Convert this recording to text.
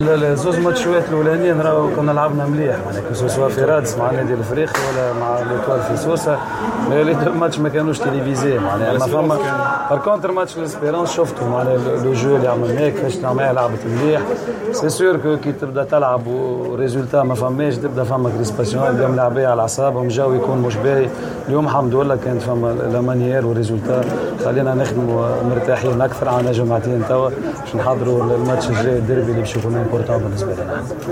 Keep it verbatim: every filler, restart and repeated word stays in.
الزوز ماتشات الاولانيين راهو كنا لعبنا مليح معناها سواء في رادس مع النادي الافريقي ولا مع ليتوال في سوسه. لي دو ماتش ما كانوش تلفزيون معناها ما فما. بار كونتر ماتش ليسبيرونس شفتوا معناها لو جو اللي عملناه كيفاش نعملها لعبت مليح. سي سور كو كي تبدا تلعب وريزولتا ما فماش تبدا فما كريسباسيون اليوم لاعبيه على اعصابهم الجو يكون مش باهي. اليوم الحمد لله كانت فما لا مانيير وريزولتا خلينا نخدموا مرتاحين اكثر. عندنا جمعتين توا باش نحضروا الماتش الجاي الديربي اللي باش يكون امبورطون بالنسبه لنا.